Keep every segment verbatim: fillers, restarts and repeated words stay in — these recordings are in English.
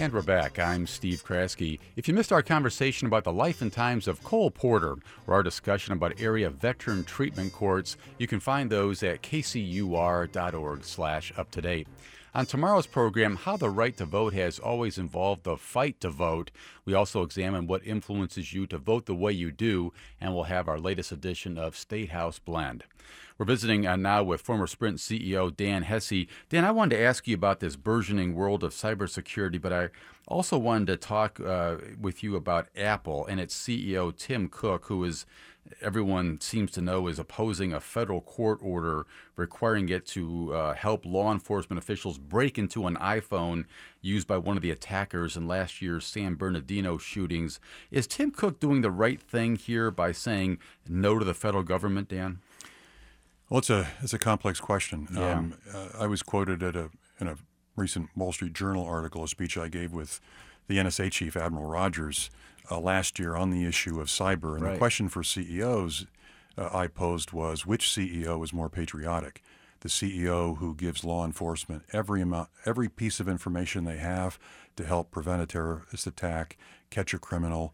And we're back. I'm Steve Kraske. If you missed our conversation about the life and times of Cole Porter, or our discussion about area veteran treatment courts, you can find those at k c u r dot org slash up to date. On tomorrow's program, how the right to vote has always involved the fight to vote. We also examine what influences you to vote the way you do, and we'll have our latest edition of State House Blend. We're visiting uh, now with former Sprint C E O Dan Hesse. Dan, I wanted to ask you about this burgeoning world of cybersecurity, but I also wanted to talk uh, with you about Apple and its C E O Tim Cook, who is, everyone seems to know, is opposing a federal court order requiring it to uh, help law enforcement officials break into an iPhone used by one of the attackers in last year's San Bernardino shootings. Is Tim Cook doing the right thing here by saying no to the federal government, Dan? Well, it's a it's a complex question. Yeah. Um, uh, I was quoted at a in a recent Wall Street Journal article, a speech I gave with the N S A chief, Admiral Rogers, uh, last year on the issue of cyber. And Right. the question for C E Os uh, I posed was, which C E O is more patriotic? The C E O who gives law enforcement every amount, every piece of information they have to help prevent a terrorist attack, catch a criminal,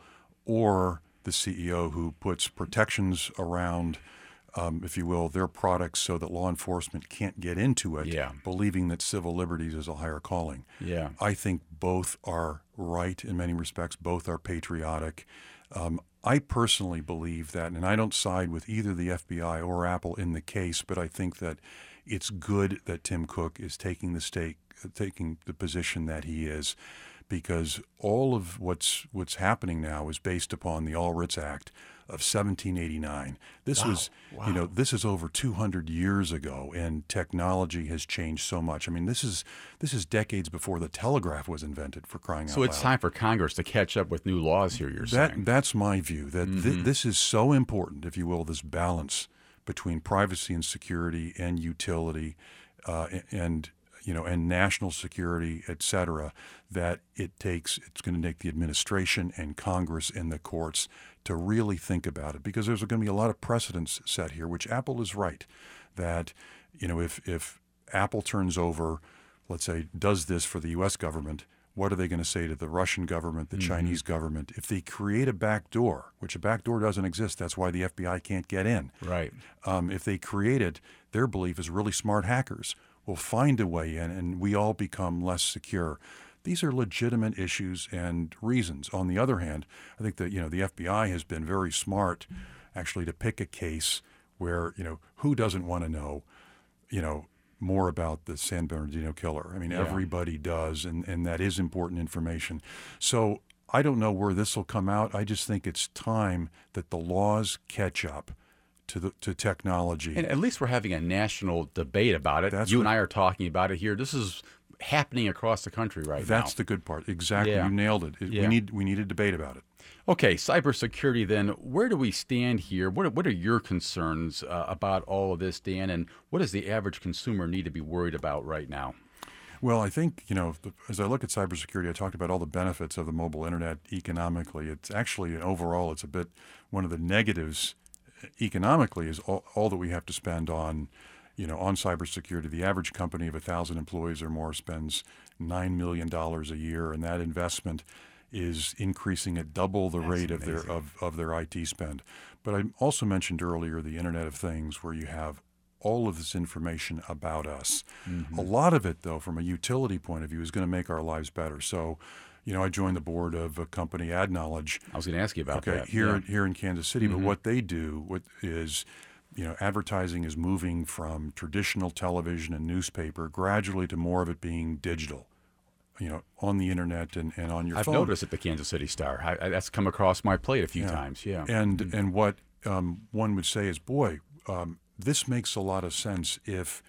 or the C E O who puts protections around, Um, if you will, their products so that law enforcement can't get into it, Yeah. believing that civil liberties is a higher calling. Yeah. I think both are right in many respects. Both are patriotic. Um, I personally believe that, and I don't side with either the F B I or Apple in the case, but I think that it's good that Tim Cook is taking the stake, taking the position that he is, because all of what's what's happening now is based upon the All Writs Act of seventeen eighty-nine. This Wow. was, Wow. you know, this is over two hundred years ago, and technology has changed so much. I mean, this is this is decades before the telegraph was invented, for crying out So loud. it's time for Congress to catch up with new laws here, you're That saying? that's my view. That thi- Mhm. this is so important, if you will, this balance between privacy and security and utility, uh, a- and you know, and national security, et cetera, that it takes, it's going to take the administration and Congress and the courts to really think about it, because there's going to be a lot of precedents set here, which Apple is right, that, you know, if, if Apple turns over, let's say, does this for the U S government, what are they going to say to the Russian government, the Mhm. Chinese government? If they create a back door, which a back door doesn't exist, that's why the F B I can't get in. Right. Um, if they create it, their belief is really smart hackers will find a way in, and we all become less secure. These are legitimate issues and reasons. On the other hand, I think that, you know, the F B I has been very smart, actually, to pick a case where, you know, who doesn't want to know, you know, more about the San Bernardino killer? I mean, Yeah. everybody does, and, and that is important information. So I don't know where this will come out. I just think it's time that the laws catch up to the to technology. And at least we're having a national debate about it. That's you what- and I are talking about it here. This is happening across the country right That's now. the good part. Exactly. Yeah. You nailed it. It- Yeah. We need we need a debate about it. Okay, cybersecurity then. Where do we stand here? What are, what are your concerns uh, about all of this, Dan? And what does the average consumer need to be worried about right now? Well, I think, you know, the, as I look at cybersecurity, I talked about all the benefits of the mobile internet economically. It's actually, overall, it's a bit, one of the negatives economically is all, all that we have to spend on, you know, on cybersecurity. The average company of one thousand employees or more spends nine million dollars a year, and that investment is increasing at double the That's rate of amazing. their of, of their I T spend. But I also mentioned earlier the Internet of Things, where you have all of this information about us. Mhm. A lot of it, though, from a utility point of view, is going to make our lives better. So, you know, I joined the board of a company, AdKnowledge, I was going to ask you about okay, that. here Yeah. here in Kansas City. Mhm. But what they do what is, you know, advertising is moving from traditional television and newspaper gradually to more of it being digital, you know, on the internet and, and on your I've phone. noticed at the Kansas City Star. I, I, that's come across my plate a few Yeah. times. Yeah. And Mhm. and what um, one would say is, boy, um, this makes a lot of sense if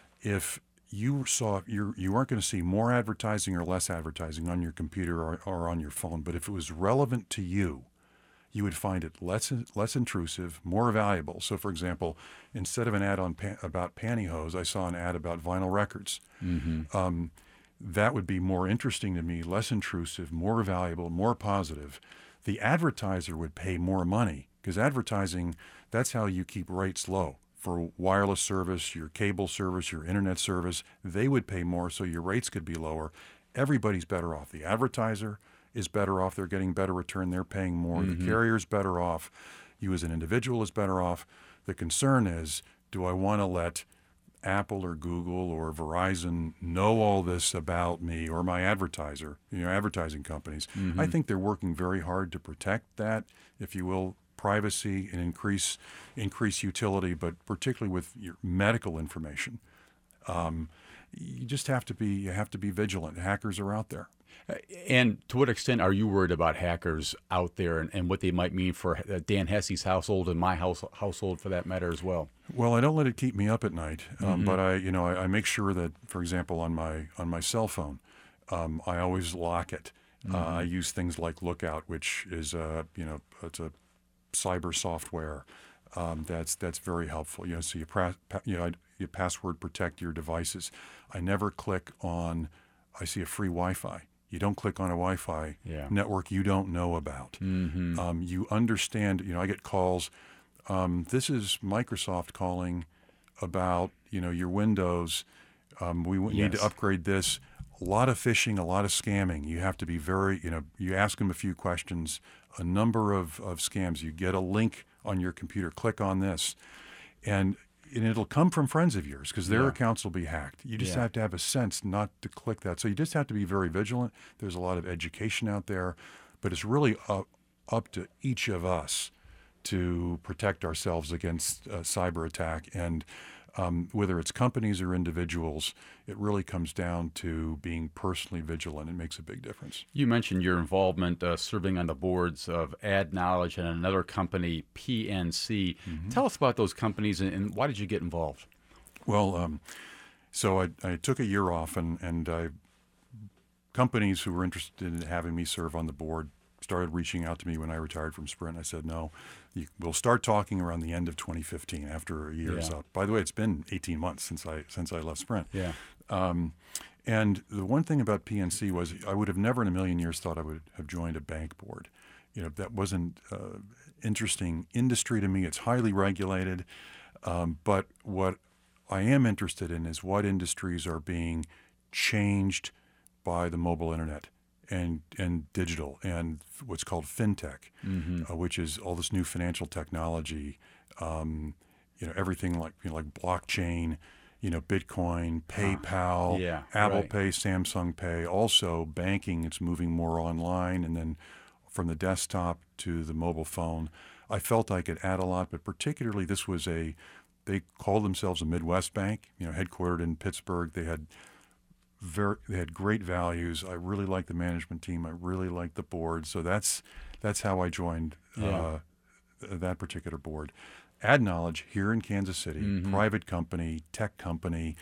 if you saw you you weren't going to see more advertising or less advertising on your computer or, or on your phone, but if it was relevant to you, you would find it less less intrusive, more valuable. So, for example, instead of an ad on pa- about pantyhose, I saw an ad about vinyl records. Mhm. Um, that would be more interesting to me, less intrusive, more valuable, more positive. The advertiser would pay more money because advertising, that's how you keep rates low. For wireless service, your cable service, your internet service, they would pay more so your rates could be lower. everybody's better off. The advertiser is better off. They're getting better return. They're paying more. Mm-hmm. The carrier's better off. You as an individual is better off. The concern is, do I want to let Apple or Google or Verizon know all this about me or my advertiser, you know, advertising companies? Mm-hmm. I think they're working very hard to protect that, if you will, privacy and increase increase utility, but particularly with your medical information. Um, you just have to be you have to be vigilant. Hackers are out there. And to what extent are you worried about hackers out there and, and what they might mean for Dan Hesse's household and my house, household for that matter as well? Well, I don't let it keep me up at night, um, Mm-hmm. but I, you know, I, I make sure that, for example, on my on my cell phone, um, I always lock it. Mm-hmm. Uh, I use things like Lookout, which is a, you know, it's a cyber software um, that's that's very helpful. You know, so you pra- pa- you know you password protect your devices. I never click on. I see a free Wi-Fi. You don't click on a Wi-Fi Yeah. network you don't know about. Mm-hmm. Um, you understand. You know, I get calls. Um, this is Microsoft calling about, you know, your Windows. Um, we w- need Yes. to upgrade this. A lot of phishing, a lot of scamming. You have to be very, you know, you ask them a few questions, a number of, of scams. You get a link on your computer, click on this, and, and it'll come from friends of yours because their Yeah. accounts will be hacked. You just Yeah. have to have a sense not to click that. So you just have to be very vigilant. There's a lot of education out there, but it's really up, up to each of us to protect ourselves against uh, cyber attack. And um, whether it's companies or individuals, it really comes down to being personally vigilant. It makes a big difference. You mentioned your involvement uh, serving on the boards of AdKnowledge and another company, P N C. Mm-hmm. Tell us about those companies and, and why did you get involved? Well, um, so I, I took a year off, and, and I, companies who were interested in having me serve on the board started reaching out to me when I retired from Sprint. I said, no, you, we'll start talking around the end of twenty fifteen after a year is Yeah. up. By the way, it's been eighteen months since I since I left Sprint. Yeah. Um, and the one thing about P N C was I would have never in a million years thought I would have joined a bank board. You know, that wasn't uh, interesting industry to me. It's highly regulated. Um, but what I am interested in is what industries are being changed by the mobile internet and and digital and what's called fintech, Mm-hmm. uh, which is all this new financial technology. Um, you know, everything like you know, like blockchain, you know, Bitcoin, PayPal, Yeah, Apple right. Pay, Samsung Pay. Also, banking. It's moving more online, and then from the desktop to the mobile phone. I felt I could add a lot, but particularly this was a. They called themselves a Midwest bank. You know, headquartered in Pittsburgh. They had very, they had great values. I really liked the management team. I really liked the board. So that's that's how I joined Yeah. uh, th- that particular board. AdKnowledge here in Kansas City, Mhm. private company, tech company.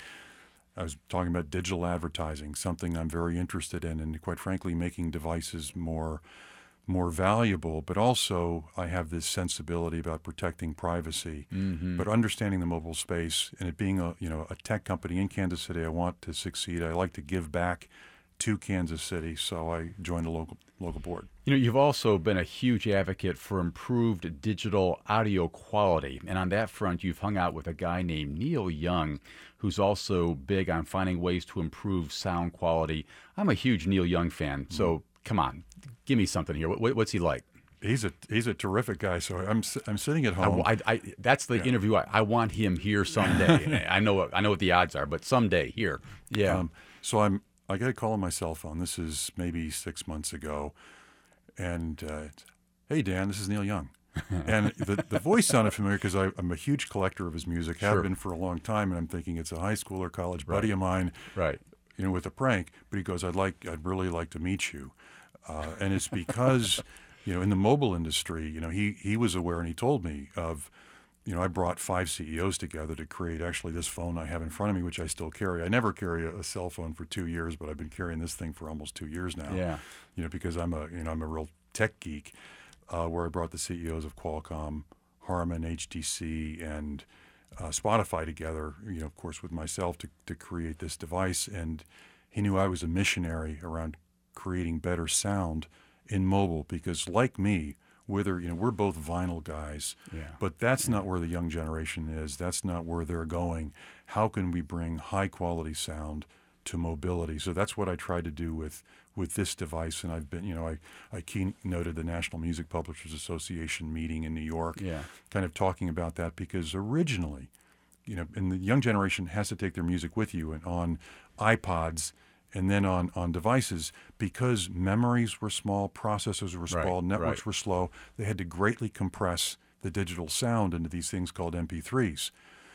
I was talking about digital advertising, something I'm very interested in, and quite frankly, making devices more more valuable. But also, I have this sensibility about protecting privacy, Mm-hmm. but understanding the mobile space and it being a you know a tech company in Kansas City. I want to succeed. I like to give back to Kansas City, so I joined a local local board. You know, you've also been a huge advocate for improved digital audio quality. And on that front, you've hung out with a guy named Neil Young, who's also big on finding ways to improve sound quality. I'm a huge Neil Young fan, so come on, give me something here. What, what's he like? He's a he's a terrific guy. So I'm s- I'm sitting at home. I, I, that's the Yeah. interview. I, I want him here someday. I know I know what the odds are, but someday here. Yeah. Um, so I'm I get a call on my cell phone. This is maybe six months ago, and uh, it's, hey Dan, this is Neil Young, and the the voice sounded familiar because I'm a huge collector of his music, have Sure. been for a long time, and I'm thinking it's a high school or college buddy Right. of mine, right. you know, with a prank. But he goes, I'd like I'd really like to meet you, uh, and it's because you know in the mobile industry, you know he he was aware and he told me of. You know, I brought five C E Os together to create actually this phone I have in front of me, which I still carry. I never carry a, a cell phone for two years, but I've been carrying this thing for almost two years now. Yeah. You know, because I'm a you know I'm a real tech geek. Uh, where I brought the C E Os of Qualcomm, Harman, H T C, and uh, Spotify together. You know, of course, with myself to to create this device. And he knew I was a missionary around creating better sound in mobile because, like me. Whether, you know, we're both vinyl guys, Yeah. but that's not where the young generation is. That's not where they're going. How can we bring high quality sound to mobility. So that's what I try to do with with this device. And I've been, you know, I, I keynoted the National Music Publishers Association meeting in New York, Yeah. kind of talking about that because originally, you know, and the young generation has to take their music with you and on iPods and then on, on devices because memories were small, processors were small, Right, networks right. were slow. They had to greatly compress the digital sound into these things called M P threes.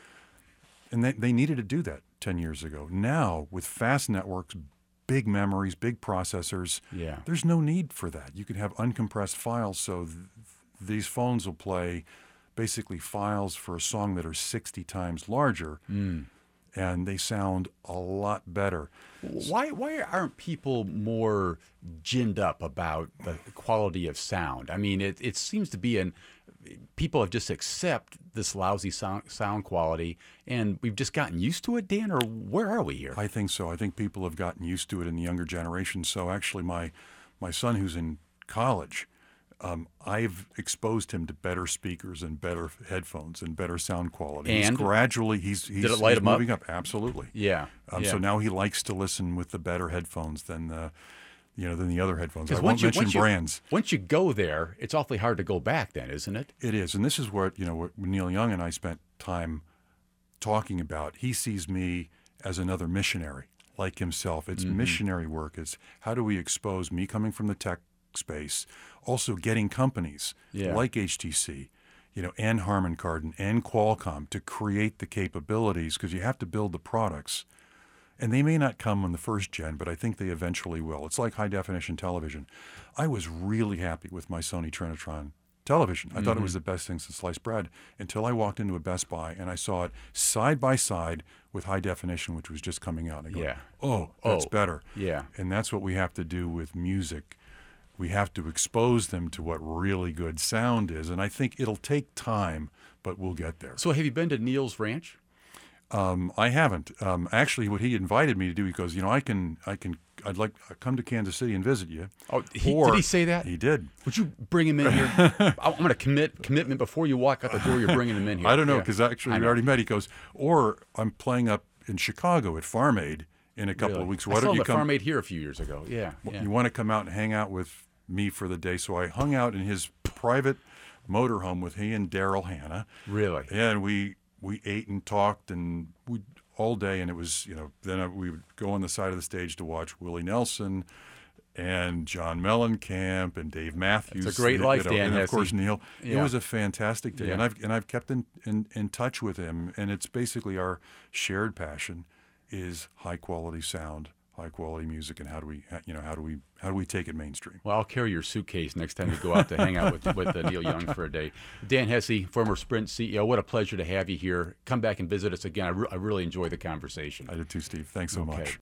And they, they needed to do that ten years ago. Now, with fast networks, big memories, big processors, Yeah. there's no need for that. You can have uncompressed files, so th- these phones will play basically files for a song that are sixty times larger, Mm. and they sound a lot better. Why why aren't people more ginned up about the quality of sound? I mean, it, it seems to be an people have just accept this lousy sound sound quality, and we've just gotten used to it, Dan. Or where are we here? I think so. I think people have gotten used to it in the younger generation. So actually, my my son, who's in college, um, I've exposed him to better speakers and better headphones and better sound quality. And? he's gradually he's he's, Did it light he's him up? moving up. Absolutely. Yeah. Um, yeah. So now he likes to listen with the better headphones than the, you know, than the other headphones. I 'Cause won't once you, mention once you- brands. once you go there, it's awfully hard to go back. Then, isn't it? It is, and this is what you know. What Neil Young and I spent time talking about. He sees me as another missionary, like himself. It's Mm-hmm. missionary work. It's how do we expose me coming from the tech space, also getting companies Yeah. like H T C, you know, and Harman Kardon and Qualcomm to create the capabilities because you have to build the products. And they may not come on the first gen, but I think they eventually will. It's like high definition television. I was really happy with my Sony Trinitron television. I thought it was the best thing since sliced bread until I walked into a Best Buy and I saw it side by side with high definition, which was just coming out. And I go, Yeah. oh, that's Oh. better. Yeah. And that's what we have to do with music. We have to expose them to what really good sound is. And I think it'll take time, but we'll get there. So, have you been to Neil's ranch? Um, I haven't. Um, actually, what he invited me to do, he goes, you know, I can, I can, I'd like to come to Kansas City and visit you. Oh, he, Or- did he say that? He did. Would you bring him in here? I- I'm going to commit commitment before you walk out the door. You're bringing him in here. I don't know Yeah. because actually I we know. already met. He goes, or I'm playing up in Chicago at Farm Aid in a couple Really? of weeks. I Why saw don't him you at come? Farm Aid here a few years ago. Yeah. yeah. You want to come out and hang out with me for the day? So I hung out in his private motorhome with he and Daryl Hannah. Really? And we we ate and talked and we all day, and it was, you know, then I, we would go on the side of the stage to watch Willie Nelson and John Mellencamp and Dave Matthews. It's a great you life, know, Dan and of Hesse. course Neil. It Yeah. was a fantastic day, and Yeah. I've and I've kept in, in in touch with him, and it's basically our shared passion is high quality sound, high quality music, and how do we, you know, how do we how do we take it mainstream? Well, I'll carry your suitcase next time you go out to hang out with, with uh, Neil Young for a day. Dan Hesse, former Sprint C E O, what a pleasure to have you here. Come back and visit us again. I, re- I really enjoy the conversation. I did too, Steve. Thanks so Okay. much.